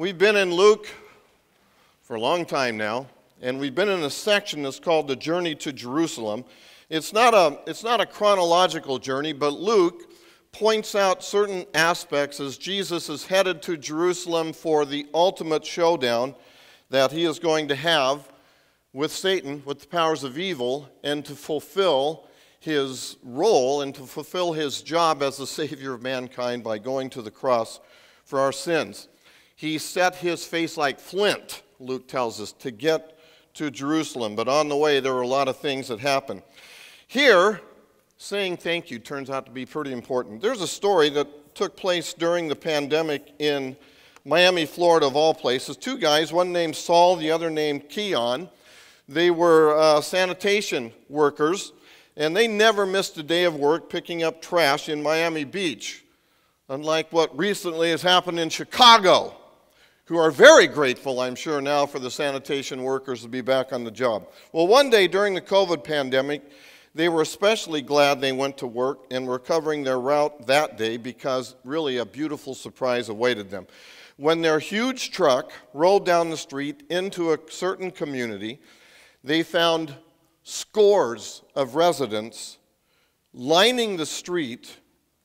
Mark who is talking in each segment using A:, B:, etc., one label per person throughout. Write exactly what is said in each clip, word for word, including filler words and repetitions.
A: We've been in Luke for a long time now, and we've been in a section that's called the Journey to Jerusalem. It's not a, it's not a chronological journey, but Luke points out certain aspects as Jesus is headed to Jerusalem for the ultimate showdown that he is going to have with Satan, with the powers of evil, and to fulfill his role and to fulfill his job as the Savior of mankind by going to the cross for our sins. He set his face like flint, Luke tells us, to get to Jerusalem. But on the way, there were a lot of things that happened. Here, saying thank you turns out to be pretty important. There's a story that took place during the pandemic in Miami, Florida, of all places. Two guys, one named Saul, the other named Keon. They were uh, sanitation workers, and they never missed a day of work picking up trash in Miami Beach, unlike what recently has happened in Chicago, who are very grateful, I'm sure, now for the sanitation workers to be back on the job. Well, one day during the COVID pandemic, they were especially glad they went to work and were covering their route that day because really a beautiful surprise awaited them. When their huge truck rolled down the street into a certain community, they found scores of residents lining the street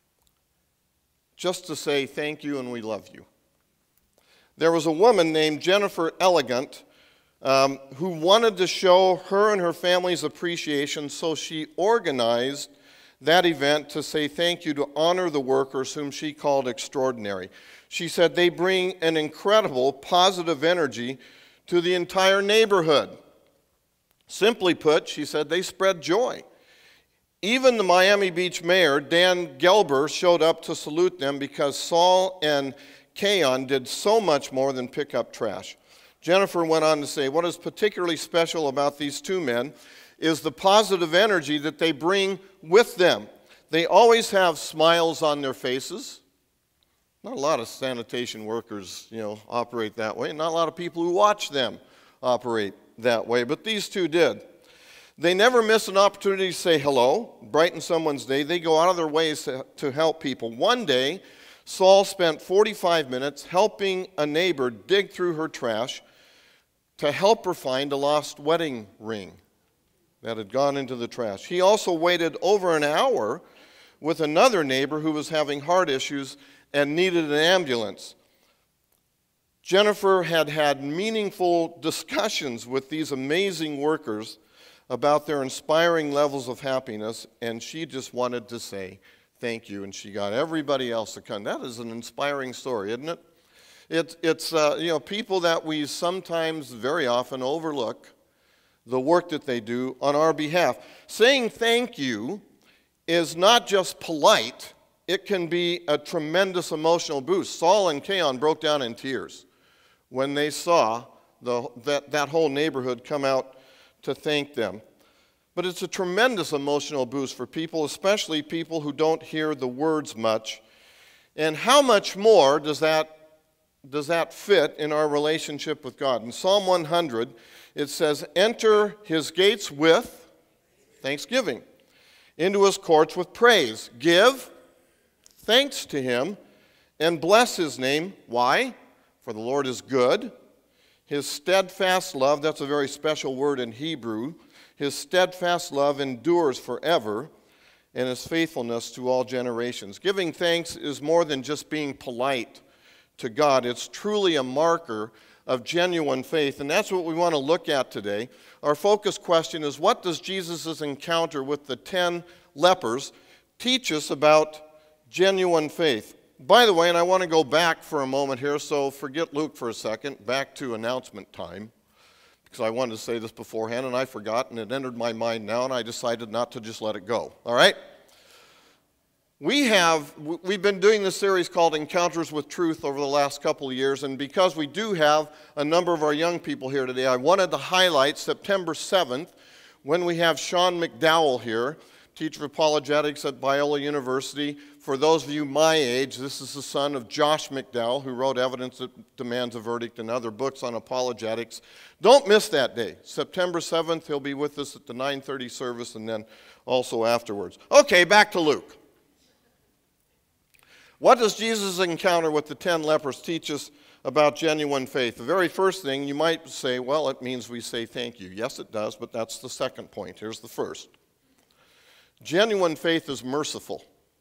A: just to say thank you and we love you. There was a woman named Jennifer Elegant um, who wanted to show her and her family's appreciation, so she organized that event to say thank you, to honor the workers whom she called extraordinary. She said they bring an incredible positive energy to the entire neighborhood. Simply put, she said, they spread joy. Even the Miami Beach mayor, Dan Gelber, showed up to salute them because Saul and Keon did so much more than pick up trash. Jennifer went on to say, what is particularly special about these two men is the positive energy that they bring with them. They always have smiles on their faces. Not a lot of sanitation workers, you know, operate that way. Not a lot of people who watch them operate that way, but these two did. They never miss an opportunity to say hello, brighten someone's day. They go out of their ways to, to help people. One day, Saul spent forty-five minutes helping a neighbor dig through her trash to help her find a lost wedding ring that had gone into the trash. He also waited over an hour with another neighbor who was having heart issues and needed an ambulance. Jennifer had had meaningful discussions with these amazing workers about their inspiring levels of happiness, and she just wanted to say thank you, and she got everybody else to come. That is an inspiring story, isn't it? It it's, uh, you know, people that we sometimes, very often, overlook the work that they do on our behalf. Saying thank you is not just polite, it can be a tremendous emotional boost. Saul and Keon broke down in tears when they saw the, that, that whole neighborhood come out to thank them. But it's a tremendous emotional boost for people, especially people who don't hear the words much. And how much more does that, does that fit in our relationship with God? In Psalm one hundred, it says, enter his gates with thanksgiving, into his courts with praise. Give thanks to him and bless his name. Why? For the Lord is good. His steadfast love, that's a very special word in Hebrew, his steadfast love endures forever, and his faithfulness to all generations. Giving thanks is more than just being polite to God. It's truly a marker of genuine faith, and that's what we want to look at today. Our focus question is, what does Jesus' encounter with the ten lepers teach us about genuine faith? By the way, and I want to go back for a moment here, so forget Luke for a second, back to announcement time, because I wanted to say this beforehand, and I forgot, and it entered my mind now, and I decided not to just let it go. All right? We have, we've been doing this series called Encounters with Truth over the last couple of years, and because we do have a number of our young people here today, I wanted to highlight September seventh, when we have Sean McDowell here, teacher of apologetics at Biola University. For those of you my age, this is the son of Josh McDowell, who wrote Evidence That Demands a Verdict and other books on apologetics. Don't miss that day. September seventh, he'll be with us at the nine thirty service and then also afterwards. Okay, back to Luke. What does Jesus' encounter with the ten lepers teach us about genuine faith. The very first thing you might say, well, it means we say thank you. Yes, it does, but that's the second point. Here's the first. Genuine faith is merciful.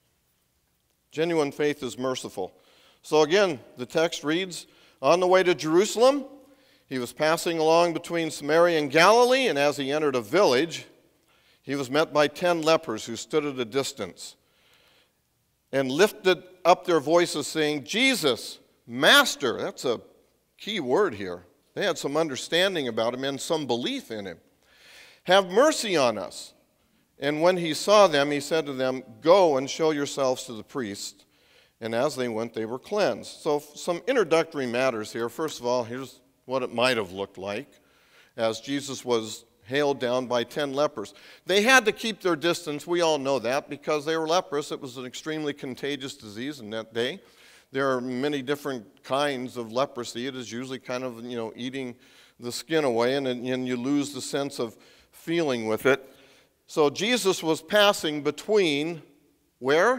A: Genuine faith is merciful. So again, the text reads, on the way to Jerusalem, he was passing along between Samaria and Galilee, and as he entered a village, he was met by ten lepers who stood at a distance and lifted up their voices saying, Jesus, Master. That's a key word here. They had some understanding about him and some belief in him. Have mercy on us. And when he saw them, he said to them, go and show yourselves to the priest. And as they went, they were cleansed. So some introductory matters here. First of all, here's what it might have looked like as Jesus was hailed down by ten lepers. They had to keep their distance. We all know that because they were leprous. It was an extremely contagious disease in that day. There are many different kinds of leprosy. It is usually kind of, you know, eating the skin away, and, and you lose the sense of feeling with it. So Jesus was passing between where?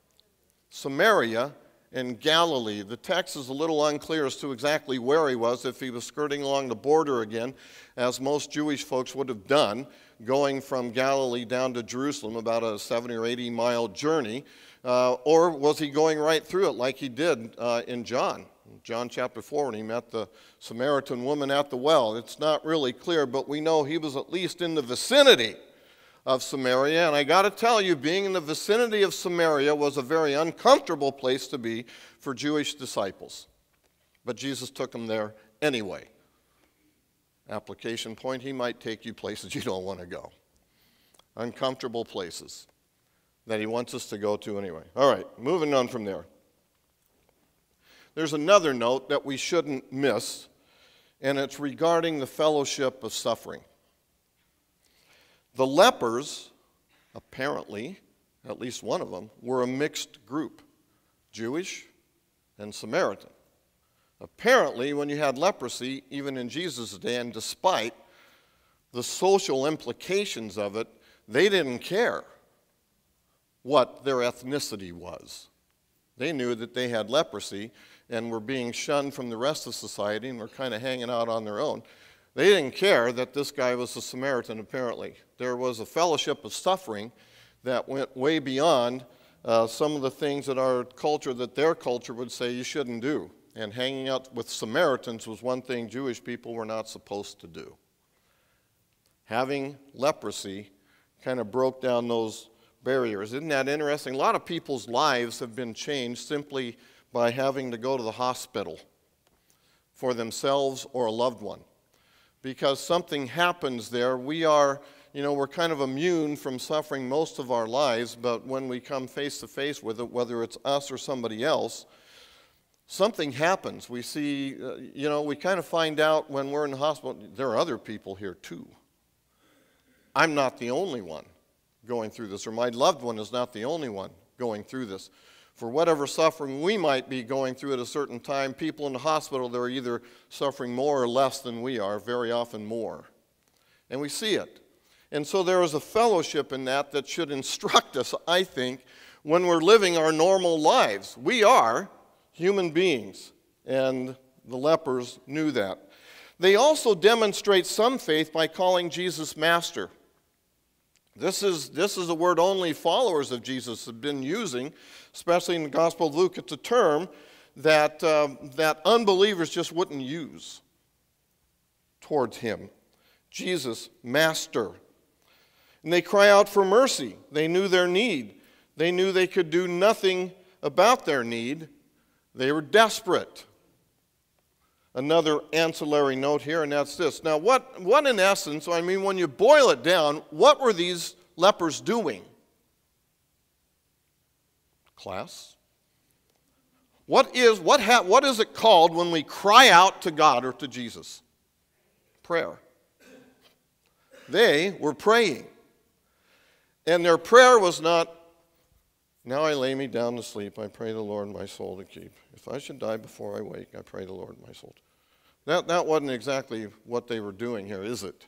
A: Samaria and Galilee. The text is a little unclear as to exactly where he was, if he was skirting along the border again, as most Jewish folks would have done, going from Galilee down to Jerusalem, about a seventy or eighty mile journey, uh, or was he going right through it like he did uh, in John, John chapter four, when he met the Samaritan woman at the well. It's not really clear, but we know he was at least in the vicinity of Samaria, and I got to tell you, being in the vicinity of Samaria was a very uncomfortable place to be for Jewish disciples. But Jesus took them there anyway. Application point, he might take you places you don't want to go. Uncomfortable places that he wants us to go to anyway. All right, moving on from there. There's another note that we shouldn't miss, and it's regarding the fellowship of suffering. The lepers, apparently, at least one of them, were a mixed group, Jewish and Samaritan. Apparently, when you had leprosy, even in Jesus' day, and despite the social implications of it, they didn't care what their ethnicity was. They knew that they had leprosy and were being shunned from the rest of society and were kind of hanging out on their own. They didn't care that this guy was a Samaritan, apparently. There was a fellowship of suffering that went way beyond uh, some of the things that our culture, that their culture would say you shouldn't do. And hanging out with Samaritans was one thing Jewish people were not supposed to do. Having leprosy kind of broke down those barriers. Isn't that interesting? A lot of people's lives have been changed simply by having to go to the hospital for themselves or a loved one. Because something happens there. We are, you know, we're kind of immune from suffering most of our lives, but when we come face to face with it, whether it's us or somebody else, something happens. We see, uh, you know, we kind of find out when we're in the hospital, there are other people here too. I'm not the only one going through this, or my loved one is not the only one going through this. For whatever suffering we might be going through at a certain time, people in the hospital, they're either suffering more or less than we are, very often more. And we see it. And so there is a fellowship in that that should instruct us, I think, when we're living our normal lives. We are human beings, and the lepers knew that. They also demonstrate some faith by calling Jesus Master. This is, this is a word only followers of Jesus have been using, especially in the Gospel of Luke. It's a term that, uh, that unbelievers just wouldn't use towards him. Jesus, Master. And they cry out for mercy. They knew their need. They knew they could do nothing about their need. They were desperate. Another ancillary note here, and that's this. Now, what, what in essence, I mean, when you boil it down, what were these lepers doing? Class? What is, what, ha, what is it called when we cry out to God or to Jesus? Prayer. They were praying. And their prayer was not, now I lay me down to sleep, I pray the Lord my soul to keep. If I should die before I wake, I pray the Lord my soul to. That, that wasn't exactly what they were doing here, is it?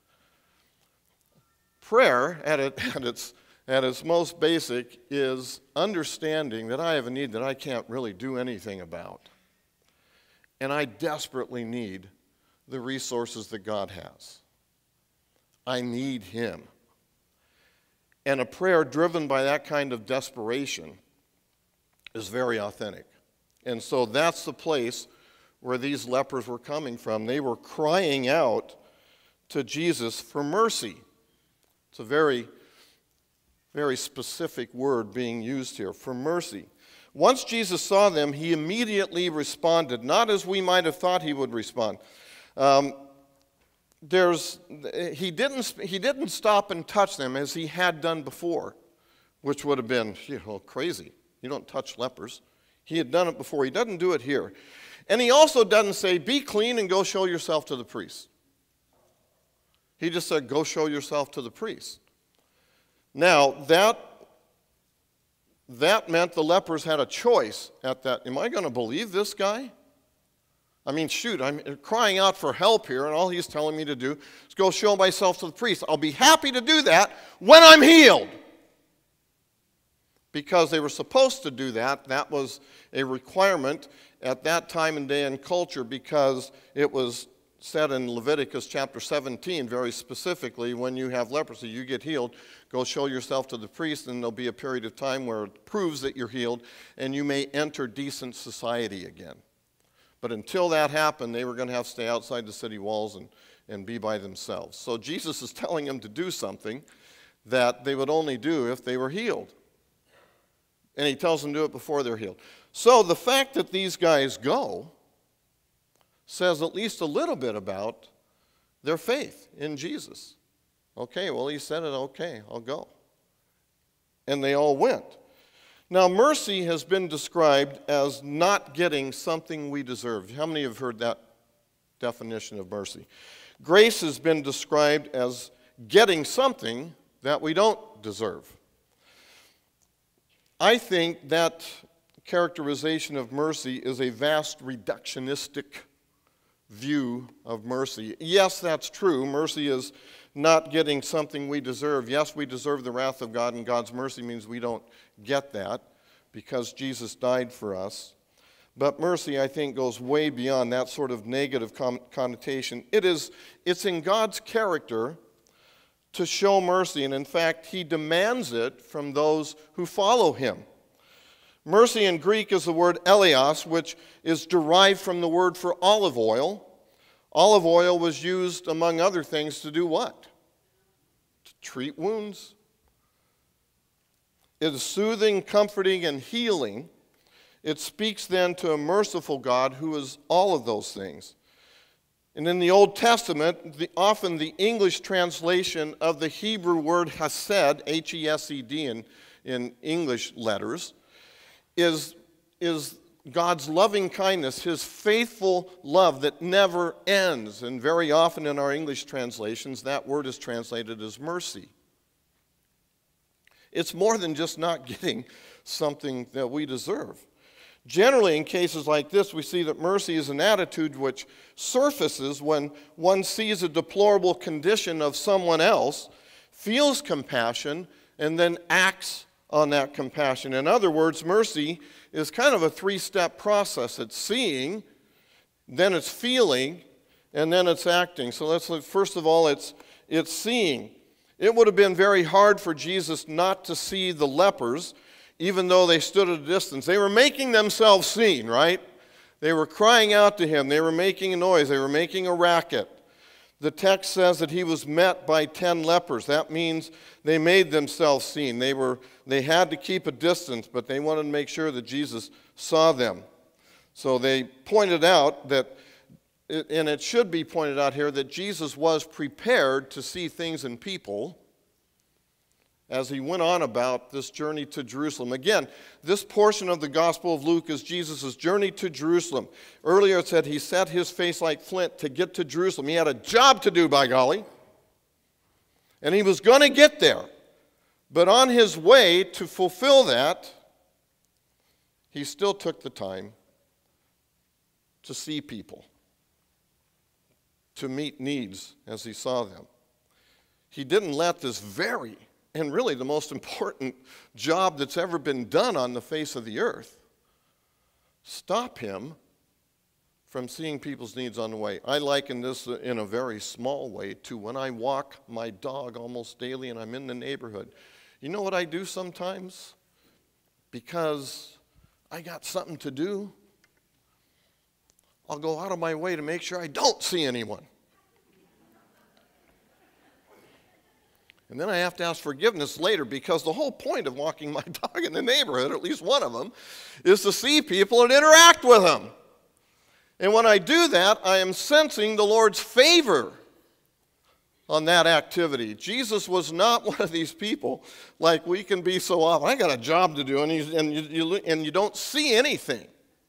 A: Prayer, at, it, at, its, at its most basic, is understanding that I have a need that I can't really do anything about. And I desperately need the resources that God has. I need him. And a prayer driven by that kind of desperation is very authentic. And so that's the place where these lepers were coming from. They were crying out to Jesus for mercy. It's a very, very specific word being used here, for mercy. Once Jesus saw them, he immediately responded, not as we might have thought he would respond. Um, there's, he, didn't, he didn't stop and touch them as he had done before, which would have been, you know, crazy. You don't touch lepers. He had done it before. He doesn't do it here. And he also doesn't say, be clean and go show yourself to the priest. He just said, go show yourself to the priest. Now, that, that meant the lepers had a choice at that. Am I going to believe this guy? I mean, shoot, I'm crying out for help here, and all he's telling me to do is go show myself to the priest. I'll be happy to do that when I'm healed. Because they were supposed to do that. That was a requirement at that time and day and culture, because it was said in Leviticus chapter seventeen very specifically, when you have leprosy, you get healed, go show yourself to the priest, and there'll be a period of time where it proves that you're healed, and you may enter decent society again. But until that happened, they were going to have to stay outside the city walls and, and be by themselves. So Jesus is telling them to do something that they would only do if they were healed. And he tells them to do it before they're healed. So the fact that these guys go says at least a little bit about their faith in Jesus. Okay, well, he said it, okay, I'll go. And they all went. Now, mercy has been described as not getting something we deserve. How many have heard that definition of mercy? Grace has been described as getting something that we don't deserve. I think that characterization of mercy is a vast reductionistic view of mercy. Yes, that's true. Mercy is not getting something we deserve. Yes, we deserve the wrath of God, and God's mercy means we don't get that because Jesus died for us. But mercy, I think, goes way beyond that sort of negative connotation. It is, it's in God's character to show mercy, and in fact, he demands it from those who follow him. Mercy in Greek is the word eleos, which is derived from the word for olive oil. Olive oil was used, among other things, to do what? To treat wounds. It is soothing, comforting, and healing. It speaks then to a merciful God who is all of those things. And in the Old Testament, the, often the English translation of the Hebrew word hesed, H E S E D in, in English letters, is, is God's loving kindness, his faithful love that never ends. And very often in our English translations, that word is translated as mercy. It's more than just not getting something that we deserve. Generally, in cases like this, we see that mercy is an attitude which surfaces when one sees a deplorable condition of someone else, feels compassion, and then acts on that compassion. In other words, mercy is kind of a three-step process. It's seeing, then it's feeling, and then it's acting. So let's look, first of all, it's, it's seeing. It would have been very hard for Jesus not to see the lepers, even though they stood at a distance. They were making themselves seen, right? They were crying out to him. They were making a noise. They were making a racket. The text says that he was met by ten lepers. That means they made themselves seen. They were, they had to keep a distance, but they wanted to make sure that Jesus saw them. So they pointed out that, and it should be pointed out here, that Jesus was prepared to see things in people as he went on about this journey to Jerusalem. Again, this portion of the Gospel of Luke is Jesus' journey to Jerusalem. Earlier it said he set his face like flint to get to Jerusalem. He had a job to do, by golly. And he was going to get there. But on his way to fulfill that, he still took the time to see people, to meet needs as he saw them. He didn't let this very and really the most important job that's ever been done on the face of the earth stop him from seeing people's needs on the way. I liken this in a very small way to when I walk my dog almost daily and I'm in the neighborhood. You know what I do sometimes? Because I got something to do, I'll go out of my way to make sure I don't see anyone. And then I have to ask forgiveness later, because the whole point of walking my dog in the neighborhood, at least one of them, is to see people and interact with them. And when I do that, I am sensing the Lord's favor on that activity. Jesus was not one of these people like we can be so often. I got a job to do, and, he's, and, you, you, and you don't see anything.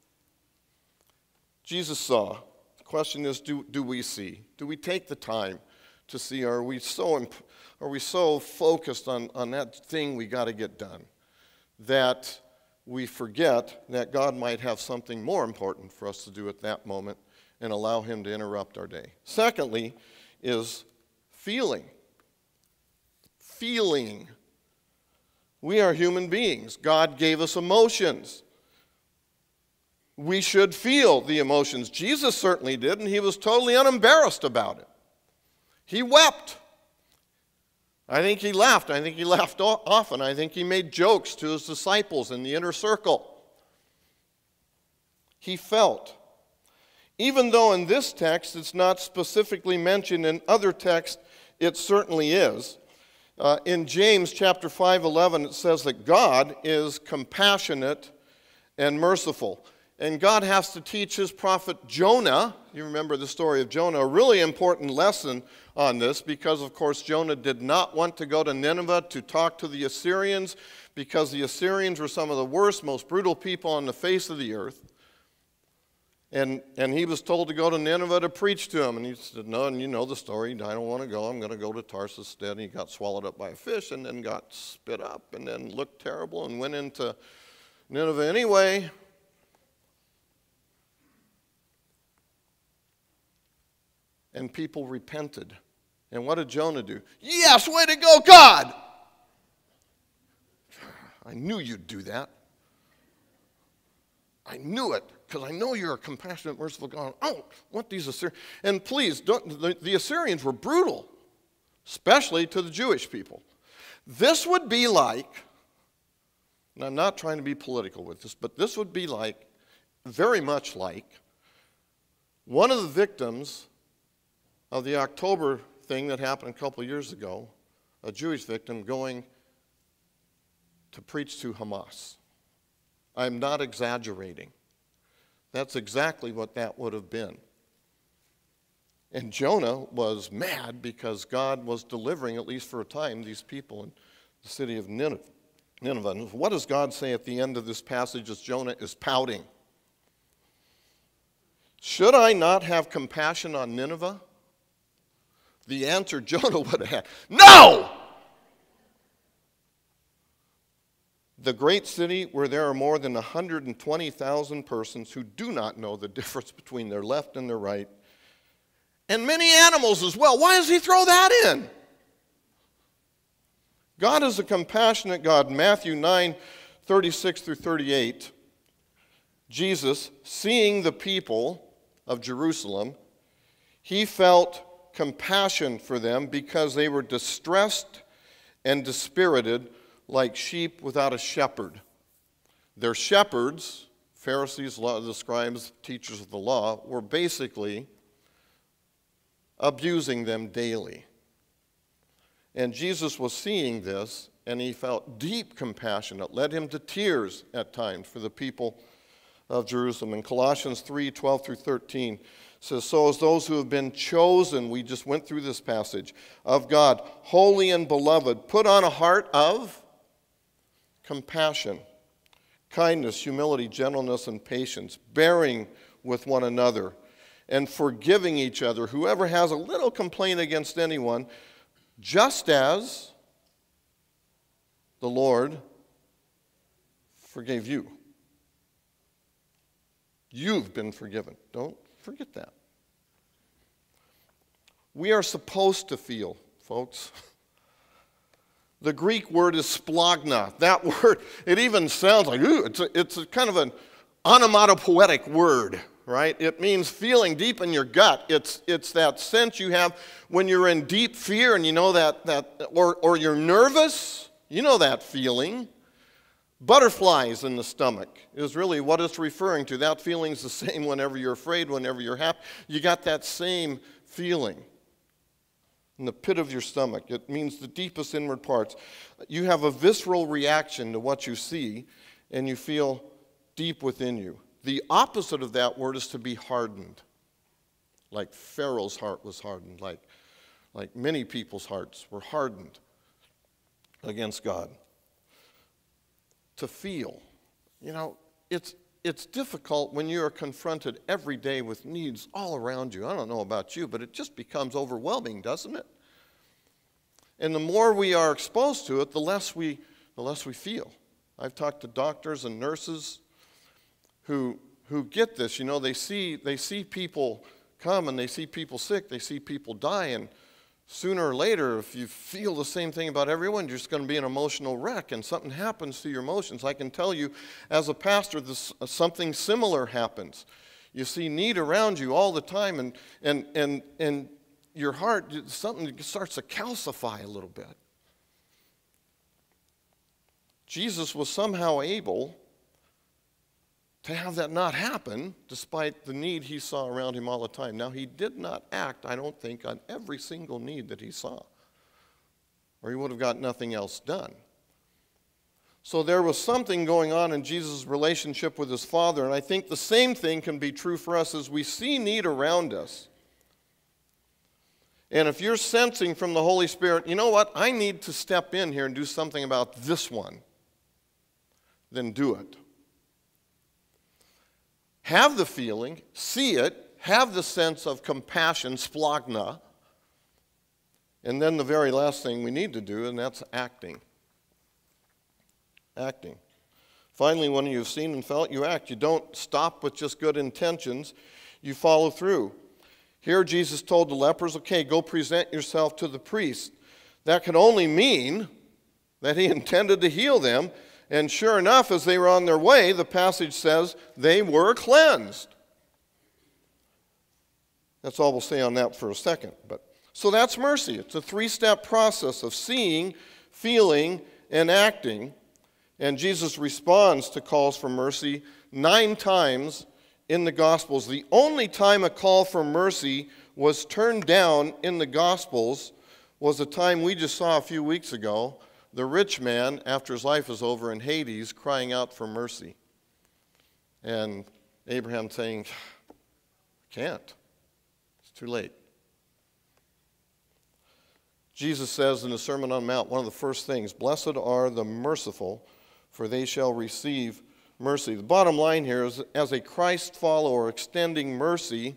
A: Jesus saw. The question is, do, do we see? Do we take the time to see? Are we so imp- Are we so focused on, on that thing we got to get done that we forget that God might have something more important for us to do at that moment and allow him to interrupt our day? Secondly is feeling. Feeling. We are human beings. God gave us emotions. We should feel the emotions. Jesus certainly did, and he was totally unembarrassed about it. He wept. I think he laughed. I think he laughed often. I think he made jokes to his disciples in the inner circle. He felt. Even though in this text it's not specifically mentioned, in other texts it certainly is. Uh, in James chapter five eleven it says that God is compassionate and merciful. And God has to teach his prophet Jonah, you remember the story of Jonah, a really important lesson on this, because of course Jonah did not want to go to Nineveh to talk to the Assyrians, because the Assyrians were some of the worst, most brutal people on the face of the earth. And, and he was told to go to Nineveh to preach to him. And he said, no, and you know the story, I don't want to go, I'm going to go to Tarsus instead. And he got swallowed up by a fish and then got spit up and then looked terrible and went into Nineveh anyway. And people repented. And what did Jonah do? Yes, way to go, God! I knew you'd do that. I knew it, because I know you're a compassionate, merciful God. Oh, what these Assyrians... And please, don't, the, the Assyrians were brutal, especially to the Jewish people. This would be like, and I'm not trying to be political with this, but this would be like, very much like, one of the victims of the October thing that happened a couple years ago, a Jewish victim going to preach to Hamas. I'm not exaggerating. That's exactly what that would have been. And Jonah was mad because God was delivering, at least for a time, these people in the city of Nineveh. Nineveh. And what does God say at the end of this passage as Jonah is pouting? Should I not have compassion on Nineveh? The answer Jonah would have had, no! The great city where there are more than one hundred twenty thousand persons who do not know the difference between their left and their right, and many animals as well. Why does he throw that in? God is a compassionate God. Matthew nine, thirty-six through thirty-eight, Jesus, seeing the people of Jerusalem, he felt compassion for them because they were distressed and dispirited like sheep without a shepherd. Their shepherds, Pharisees, the scribes, teachers of the law, were basically abusing them daily. And Jesus was seeing this, and he felt deep compassion. It led him to tears at times for the people of Jerusalem. In Colossians three, twelve through thirteen, says, so as those who have been chosen, we just went through this passage, of God, holy and beloved, put on a heart of compassion, kindness, humility, gentleness, and patience, bearing with one another, and forgiving each other. Whoever has a little complaint against anyone, just as the Lord forgave you. You've been forgiven. Don't forget that. We are supposed to feel, folks. The Greek word is splagna. That word, it even sounds like, ooh, it's a, it's a kind of an onomatopoetic word. right? It means feeling deep in your gut. It's, it's that sense you have when you're in deep fear and you know that, that or, or you're nervous. You know that feeling. Butterflies in the stomach is really what it's referring to. That feeling's the same whenever you're afraid, whenever you're happy. You got that same feeling in the pit of your stomach. It means the deepest inward parts. You have a visceral reaction to what you see, and you feel deep within you. The opposite of that word is to be hardened. Like Pharaoh's heart was hardened, like, like many people's hearts were hardened against God. To feel. You know, it's, it's difficult when you are confronted every day with needs all around you. I don't know about you, but it just becomes overwhelming, doesn't it? And the more we are exposed to it, the less we, the less we feel. I've talked to doctors and nurses who, who get this. You know, they see, they see people come and they see people sick, they see people die, and sooner or later, if you feel the same thing about everyone, you're just going to be an emotional wreck, and something happens to your emotions. I can tell you, as a pastor, this, uh, something similar happens. You see need around you all the time, and, and, and, and your heart, something starts to calcify a little bit. Jesus was somehow able to have that not happen, despite the need he saw around him all the time. Now, he did not act, I don't think, on every single need that he saw, or he would have got nothing else done. So there was something going on in Jesus' relationship with his Father, and I think the same thing can be true for us as we see need around us. And if you're sensing from the Holy Spirit, you know what, I need to step in here and do something about this one, then do it. Have the feeling, see it, have the sense of compassion, splagna, and then the very last thing we need to do, and that's acting. Acting. Finally, when you've seen and felt, you act. You don't stop with just good intentions. You follow through. Here Jesus told the lepers, okay, go present yourself to the priest. That could only mean that he intended to heal them. And sure enough, as they were on their way, the passage says they were cleansed. That's all we'll say on that for a second. But so that's mercy. It's a three-step process of seeing, feeling, and acting. And Jesus responds to calls for mercy nine times in the Gospels. The only time a call for mercy was turned down in the Gospels was the time we just saw a few weeks ago. The rich man, after his life is over in Hades, crying out for mercy. And Abraham saying, I can't. It's too late. Jesus says in the Sermon on the Mount, one of the first things, blessed are the merciful, for they shall receive mercy. The bottom line here is, as a Christ follower, extending mercy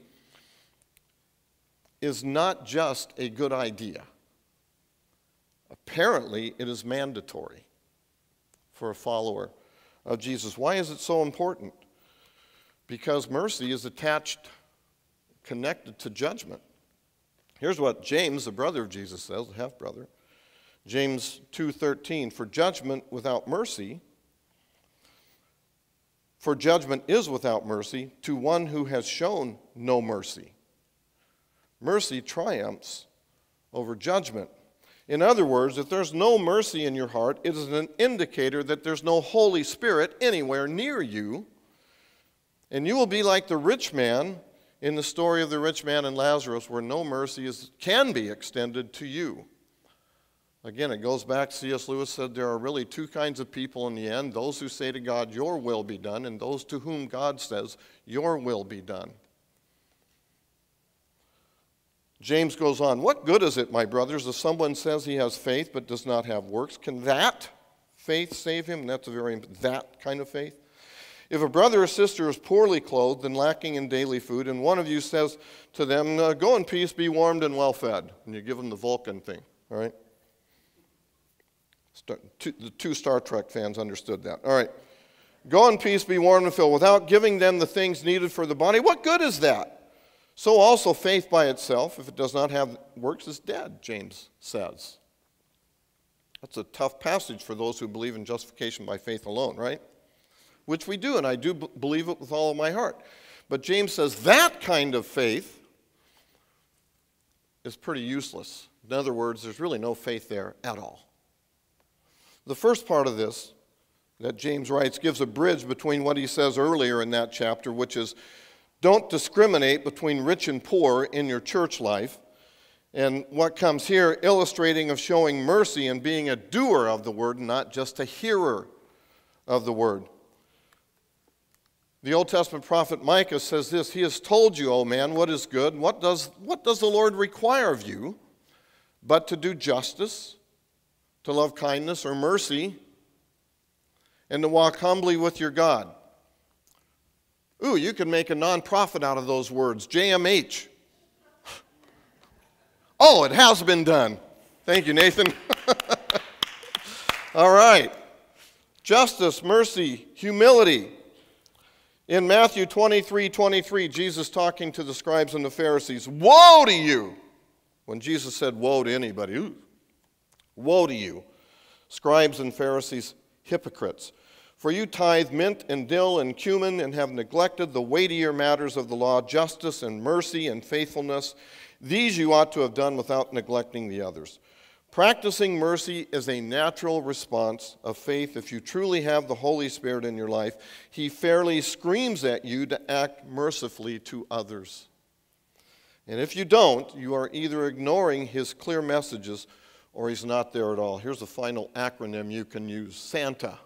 A: is not just a good idea. Apparently, it is mandatory for a follower of Jesus. Why is it so important? Because mercy is attached, connected to judgment. Here's what James, the brother of Jesus, says, the half-brother. James two thirteen, for judgment without mercy, for judgment is without mercy to one who has shown no mercy. Mercy triumphs over judgment. In other words, if there's no mercy in your heart, it is an indicator that there's no Holy Spirit anywhere near you. And you will be like the rich man in the story of the rich man and Lazarus, where no mercy is, can be extended to you. Again, it goes back, C S Lewis said there are really two kinds of people in the end, those who say to God, your will be done, and those to whom God says, your will be done. James goes on, what good is it, my brothers, if someone says he has faith but does not have works? Can that faith save him? And that's a very, that kind of faith. If a brother or sister is poorly clothed and lacking in daily food, and one of you says to them, uh, go in peace, be warmed and well fed, and you give them the Vulcan thing, all right? Star, two, the two Star Trek fans understood that. All right. Go in peace, be warmed and filled, without giving them the things needed for the body. What good is that? So also faith by itself, if it does not have works, is dead, James says. That's a tough passage for those who believe in justification by faith alone, right? Which we do, and I do b- believe it with all of my heart. But James says that kind of faith is pretty useless. In other words, there's really no faith there at all. The first part of this that James writes gives a bridge between what he says earlier in that chapter, which is don't discriminate between rich and poor in your church life, and what comes here, illustrating of showing mercy and being a doer of the word, not just a hearer of the word. The Old Testament prophet Micah says this, he has told you, O man, what is good. What does, what does the Lord require of you but to do justice, to love kindness or mercy, and to walk humbly with your God? Ooh, you could make a nonprofit out of those words, J M H. Oh, it has been done. Thank you, Nathan. All right. Justice, mercy, humility. In Matthew twenty-three twenty-three, Jesus talking to the scribes and the Pharisees, woe to you! When Jesus said woe to anybody, ooh, woe to you, scribes and Pharisees, hypocrites! For you tithe mint and dill and cumin and have neglected the weightier matters of the law, justice and mercy and faithfulness. These you ought to have done without neglecting the others. Practicing mercy is a natural response of faith. If you truly have the Holy Spirit in your life, he fairly screams at you to act mercifully to others. And if you don't, you are either ignoring his clear messages or he's not there at all. Here's a final acronym you can use, Santa.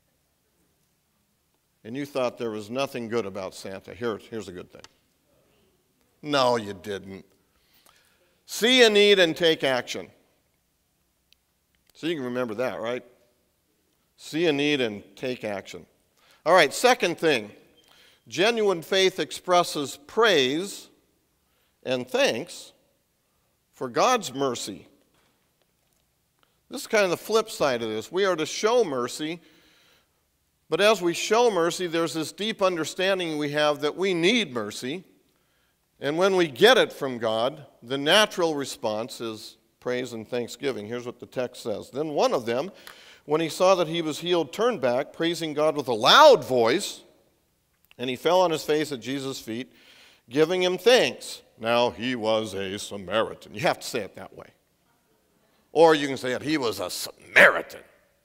A: And you thought there was nothing good about Santa. Here, here's a good thing. No, you didn't. See a need and take action. So you can remember that, right? See a need and take action. All right, second thing. Genuine faith expresses praise and thanks for God's mercy. This is kind of the flip side of this. We are to show mercy, but as we show mercy, there's this deep understanding we have that we need mercy. And when we get it from God, the natural response is praise and thanksgiving. Here's what the text says. Then one of them, when he saw that he was healed, turned back, praising God with a loud voice, and he fell on his face at Jesus' feet, giving him thanks. Now he was a Samaritan. You have to say it that way. Or you can say it, he was a Samaritan.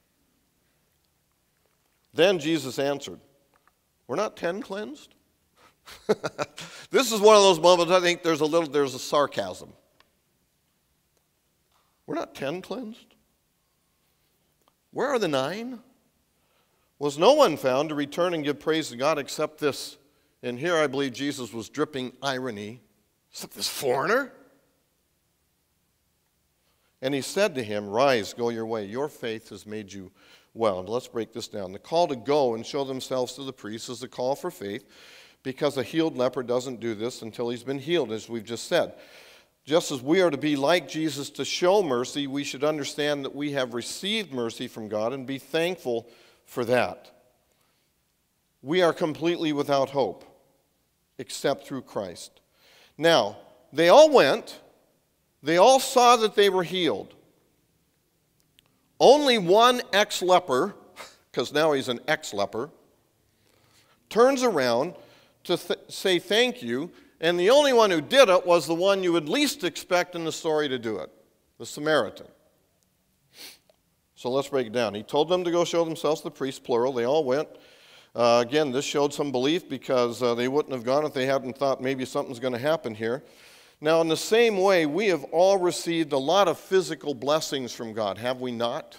A: Then Jesus answered, were not ten cleansed? This is one of those moments I think there's a little, there's a sarcasm. We're not ten cleansed? Where are the nine? Was no one found to return and give praise to God except this? And here I believe Jesus was dripping irony. Except this foreigner? And he said to him, rise, go your way. Your faith has made you well. And let's break this down. The call to go and show themselves to the priests is a call for faith, because a healed leper doesn't do this until he's been healed, as we've just said. Just as we are to be like Jesus to show mercy, we should understand that we have received mercy from God and be thankful for that. We are completely without hope, except through Christ. Now, they all went. They all saw that they were healed. Only one ex-leper, because now he's an ex-leper, turns around to th- say thank you, and the only one who did it was the one you would least expect in the story to do it, the Samaritan. So let's break it down. He told them to go show themselves to the priests, plural. They all went. Uh, again, this showed some belief, because uh, they wouldn't have gone if they hadn't thought maybe something's going to happen here. Now, in the same way, we have all received a lot of physical blessings from God, have we not?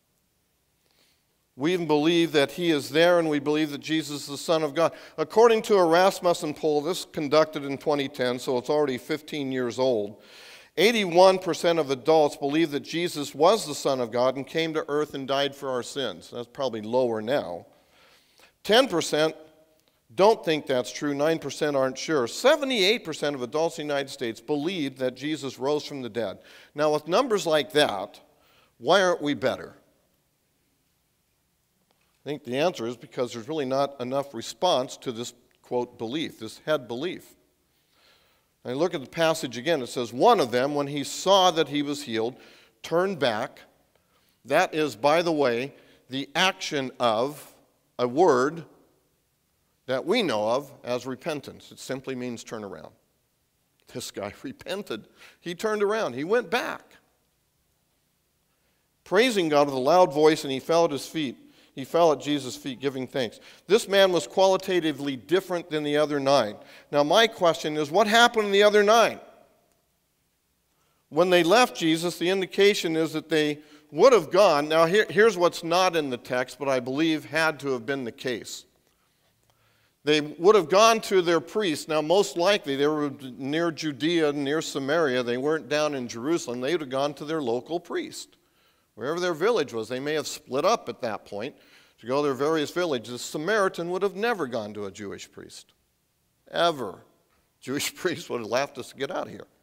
A: We even believe that he is there, and we believe that Jesus is the Son of God. According to a Rasmussen poll, this conducted in twenty ten, so it's already fifteen years old, eighty-one percent of adults believe that Jesus was the Son of God and came to earth and died for our sins. That's probably lower now. ten percent don't think that's true. nine percent aren't sure. seventy-eight percent of adults in the United States believe that Jesus rose from the dead. Now, with numbers like that, why aren't we better? I think the answer is because there's really not enough response to this, quote, belief, this head belief. And look at the passage again. It says, one of them, when he saw that he was healed, turned back. That is, by the way, the action of a word that we know of as repentance. It simply means turn around. This guy repented. He turned around. He went back, praising God with a loud voice, and he fell at his feet. He fell at Jesus' feet, giving thanks. This man was qualitatively different than the other nine. Now, my question is, what happened to the other nine? When they left Jesus, the indication is that they would have gone. Now, here, here's what's not in the text, but I believe had to have been the case. They would have gone to their priest. Now, most likely, they were near Judea, near Samaria. They weren't down in Jerusalem. They would have gone to their local priest. Wherever their village was, they may have split up at that point to go to their various villages. A Samaritan would have never gone to a Jewish priest, ever. Jewish priest would have laughed us to get out of here.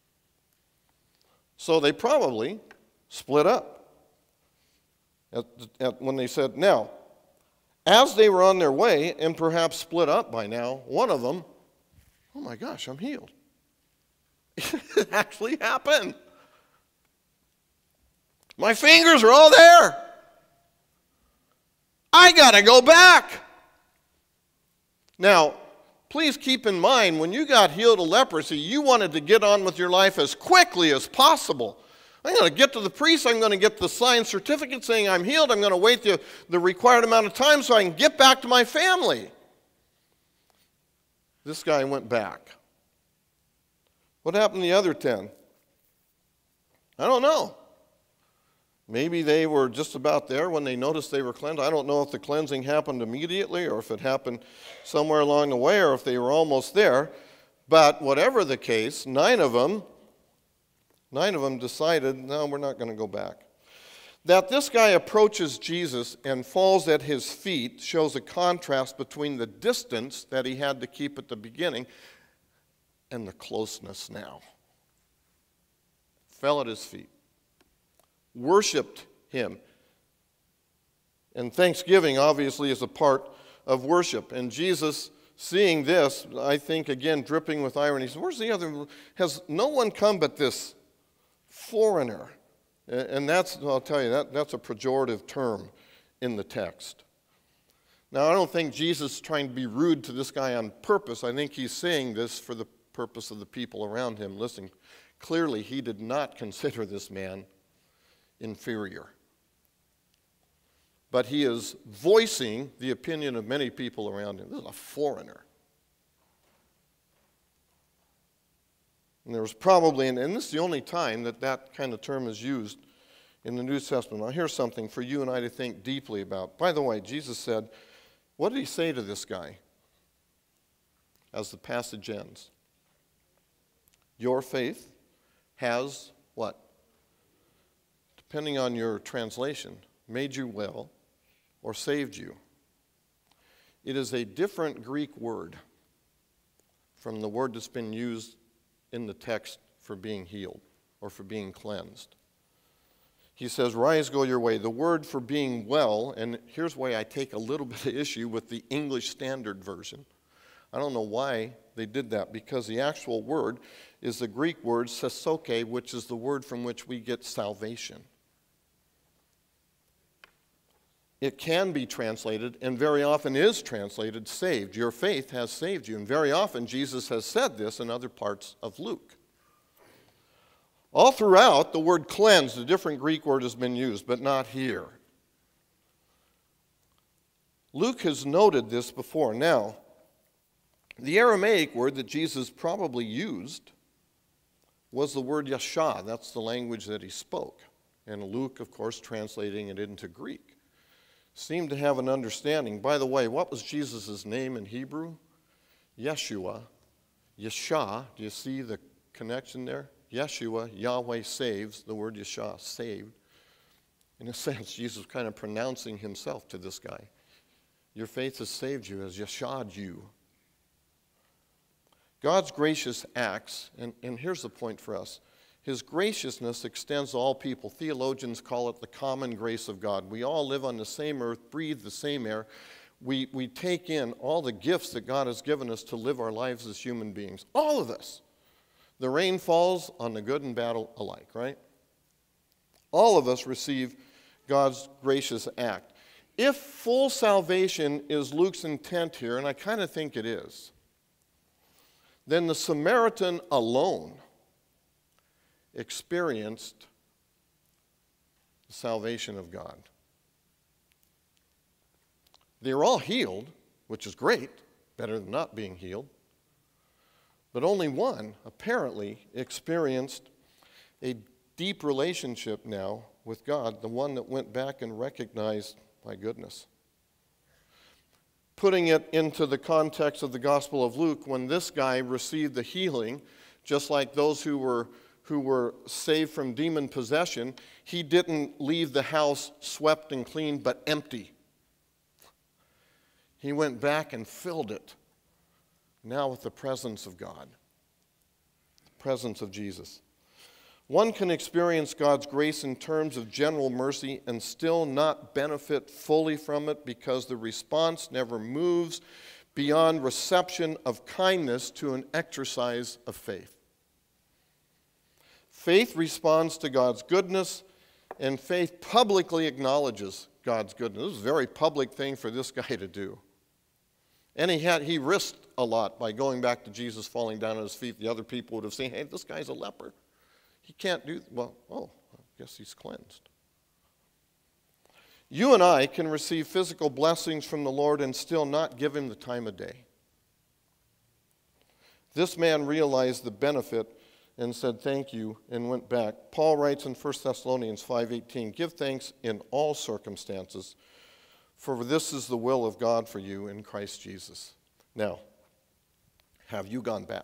A: So they probably split up at, at, when they said, now, as they were on their way and perhaps split up by now, one of them, oh my gosh, I'm healed. It actually happened. My fingers are all there. I got to go back. Now, please keep in mind, when you got healed of leprosy, you wanted to get on with your life as quickly as possible. I'm going to get to the priest. I'm going to get the signed certificate saying I'm healed. I'm going to wait the, the required amount of time so I can get back to my family. This guy went back. What happened to the other ten? I don't know. Maybe they were just about there when they noticed they were cleansed. I don't know if the cleansing happened immediately or if it happened somewhere along the way or if they were almost there. But whatever the case, nine of them, nine of them decided, no, we're not going to go back. That this guy approaches Jesus and falls at his feet shows a contrast between the distance that he had to keep at the beginning and the closeness now. Fell at his feet. Worshipped him. And thanksgiving, obviously, is a part of worship. And Jesus, seeing this, I think, again, dripping with irony, says, where's the other? Has no one come but this foreigner? And that's, I'll tell you, that, that's a pejorative term in the text. Now, I don't think Jesus is trying to be rude to this guy on purpose. I think he's saying this for the purpose of the people around him listening. Clearly, he did not consider this man inferior. But he is voicing the opinion of many people around him. This is a foreigner. And there was probably, and this is the only time that that kind of term is used in the New Testament. Now here's something for you and I to think deeply about. By the way, Jesus said, what did he say to this guy as the passage ends? Your faith has what? Depending on your translation, made you well or saved you. It is a different Greek word from the word that's been used in the text for being healed or for being cleansed. He says, rise, go your way. The word for being well, and here's why I take a little bit of issue with the English Standard Version. I don't know why they did that, because the actual word is the Greek word sesoke, which is the word from which we get salvation. It can be translated, and very often is translated, saved. Your faith has saved you. And very often Jesus has said this in other parts of Luke. All throughout, the word cleansed, a different Greek word has been used, but not here. Luke has noted this before. Now, the Aramaic word that Jesus probably used was the word yasha. That's the language that he spoke. And Luke, of course, translating it into Greek, seemed to have an understanding. By the way, what was Jesus' name in Hebrew? Yeshua. Yeshua, do you see the connection there? Yeshua, Yahweh saves, the word Yeshua, saved. In a sense, Jesus was kind of pronouncing himself to this guy. Your faith has saved you, has Yesha'd you. God's gracious acts, and, and here's the point for us, his graciousness extends to all people. Theologians call it the common grace of God. We all live on the same earth, breathe the same air. We, we take in all the gifts that God has given us to live our lives as human beings. All of us. The rain falls on the good and bad alike, right? All of us receive God's gracious act. if full salvation is Luke's intent here, and I kind of think it is, then the Samaritan alone experienced the salvation of God. They were all healed, which is great, better than not being healed. But only one, apparently, experienced a deep relationship now with God, the one that went back and recognized, my goodness. Putting it into the context of the Gospel of Luke, when this guy received the healing, just like those who were, who were saved from demon possession, he didn't leave the house swept and clean, but empty. He went back and filled it, now with the presence of God, the presence of Jesus. One can experience God's grace in terms of general mercy and still not benefit fully from it because the response never moves beyond reception of kindness to an exercise of faith. Faith responds to God's goodness, and faith publicly acknowledges God's goodness. This is a very public thing for this guy to do. And he had he risked a lot by going back to Jesus, falling down at his feet. The other people would have seen, hey, this guy's a leper. He can't do, well, oh, I guess he's cleansed. You and I can receive physical blessings from the Lord and still not give him the time of day. This man realized the benefit and said thank you and went back. Paul writes in First Thessalonians five eighteen, give thanks in all circumstances, for this is the will of God for you in Christ Jesus. Now, have you gone back?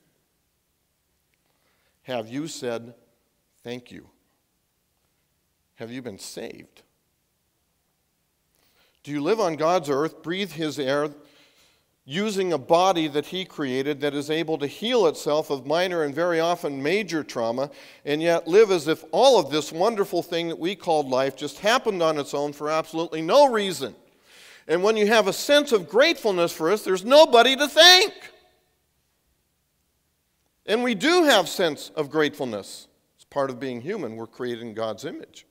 A: Have you said, thank you? Have you been saved? Do you live on God's earth, breathe his air, using a body that he created that is able to heal itself of minor and very often major trauma, and yet live as if all of this wonderful thing that we called life just happened on its own for absolutely no reason? And when you have a sense of gratefulness for us, there's nobody to thank. And we do have sense of gratefulness. It's part of being human. We're created in God's image.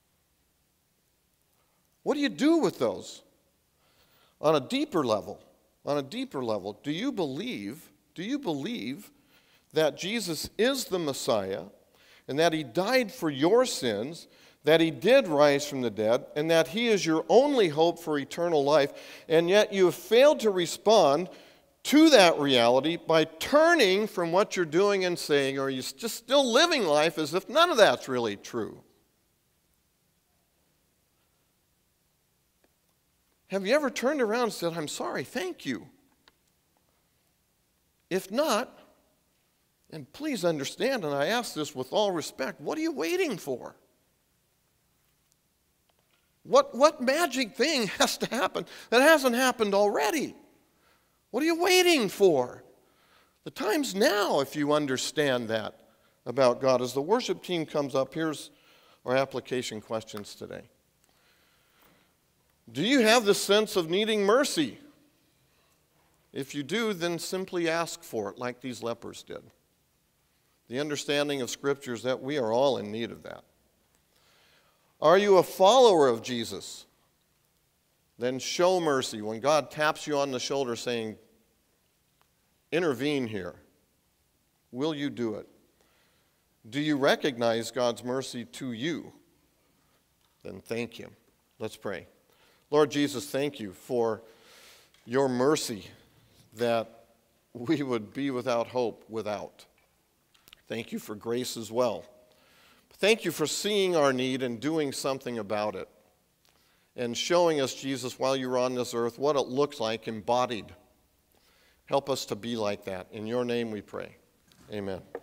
A: What do you do with those? On a deeper level, on a deeper level, do you believe, do you believe that Jesus is the Messiah and that he died for your sins, that he did rise from the dead, and that he is your only hope for eternal life, and yet you have failed to respond to that reality by turning from what you're doing and saying, or you're just still living life as if none of that's really true? Have you ever turned around and said, I'm sorry, thank you? If not, and please understand, and I ask this with all respect, what are you waiting for? What, what magic thing has to happen that hasn't happened already? What are you waiting for? The time's now if you understand that about God. As the worship team comes up, here's our application questions today. Do you have the sense of needing mercy? If you do, then simply ask for it like these lepers did. The understanding of Scripture is that we are all in need of that. Are you a follower of Jesus? Then show mercy. When God taps you on the shoulder saying, intervene here, will you do it? Do you recognize God's mercy to you? Then thank him. Let's pray. Lord Jesus, thank you for your mercy that we would be without hope without. Thank you for grace as well. Thank you for seeing our need and doing something about it, and showing us, Jesus, while you were on this earth, what it looks like embodied. Help us to be like that. In your name we pray. Amen.